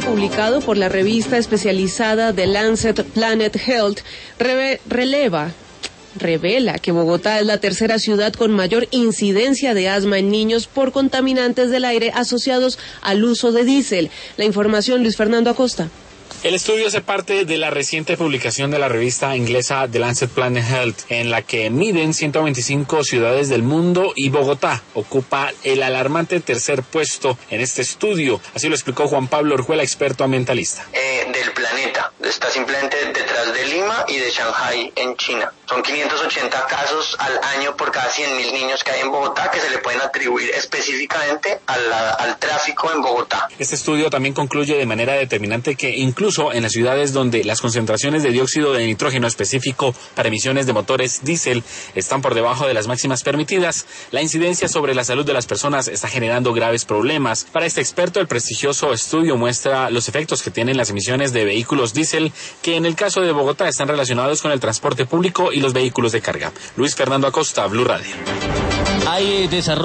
publicado por la revista especializada The Lancet Planet Health revela que Bogotá es la tercera ciudad con mayor incidencia de asma en niños por contaminantes del aire asociados al uso de diésel. La información, Luis Fernando Acosta. El estudio hace parte de la reciente publicación de la revista inglesa The Lancet Planet Health, en la que miden 125 ciudades del mundo y Bogotá ocupa el alarmante tercer puesto en este estudio. Así lo explicó Juan Pablo Orjuela, experto ambientalista. Del planeta, está simplemente detrás de Lima y de Shanghái en China. Son 580 casos al año por cada 100.000 niños que hay en Bogotá que se le pueden atribuir específicamente al tráfico en Bogotá. Este estudio también concluye de manera determinante que incluso en las ciudades donde las concentraciones de dióxido de nitrógeno específico para emisiones de motores diésel están por debajo de las máximas permitidas, la incidencia sobre la salud de las personas está generando graves problemas. Para este experto, el prestigioso estudio muestra los efectos que tienen las emisiones de vehículos diésel, que en el caso de Bogotá están relacionados con el transporte público y los vehículos de carga. Luis Fernando Acosta, Blue Radio. Hay desarrollo